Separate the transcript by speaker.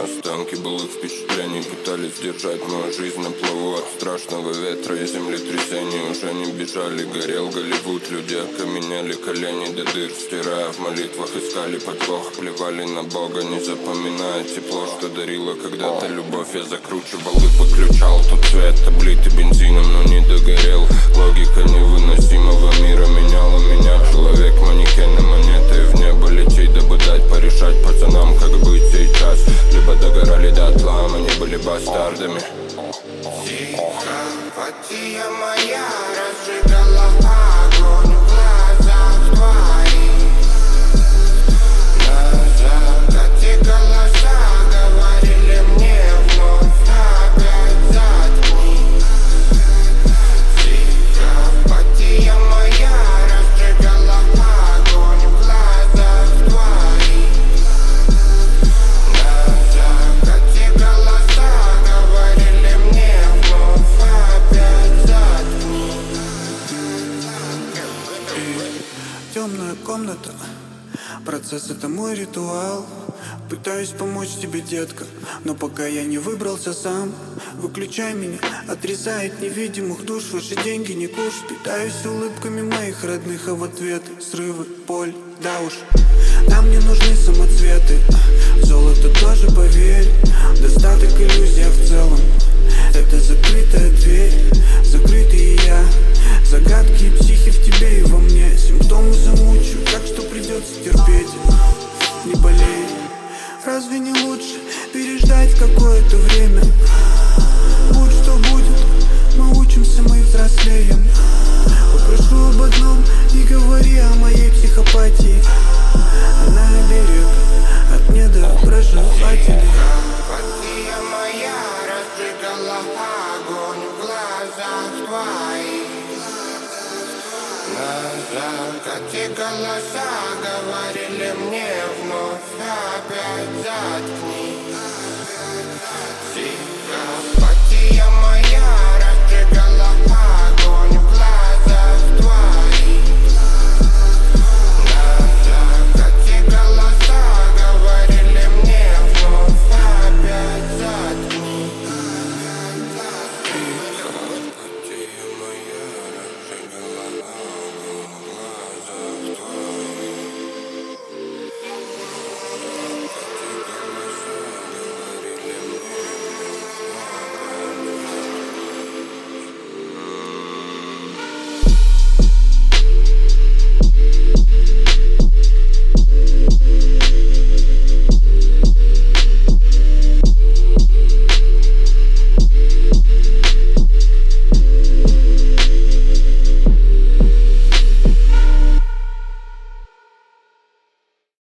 Speaker 1: Останки былых впечатлений пытались держать мою жизнь на плаву. От страшного ветра и землетрясений уже не бежали. Горел Голливуд, люди окаменели, колени до дыр стирая, в молитвах искали подвох. Плевали на Бога, не запоминая тепло, что дарила когда-то любовь. Я закручивал и выключал тот свет, облитый бензином, но не догорел. Логика невыносимого мира меняла меня. Человек манекен и монеты в небо лететь, дабы дать порешать пацанам, как быть сейчас. Либо догорали дотла, мы не были бастардами.
Speaker 2: Симпатия моя разжигала огонь в глазах твоих. На закате голоса говорили мне вновь опять заткни. Симпатия моя разжигала огонь в глазах твоих. На закате голоса говорили мне вновь опять заткни.
Speaker 3: Темная комната, процесс — это мой ритуал. Пытаюсь помочь тебе, детка, но пока я не выбрался сам. Выключай меня, отрезает невидимых душ. Ваши деньги не куш. Питаюсь улыбками моих родных, а в ответ срывы, боль, да уж. Нам не нужны самоцветы, золото тоже, поверь. Достаток, иллюзия в целом. Это закрытая дверь, закрытый я. Загадки и психи в тебе и во мне. Симптомы замучу, так что придется терпеть. Не болей. Разве не лучше переждать какое-то время? Будь что будет, мы учимся, мы взрослеем. Попрошу об одном, не говори о моей психопатии. Она берег от недоброжелателей.
Speaker 2: Симпатия моя разжигала огонь в глазах твоих. На закате голоса говорили мне вновь опять заткни.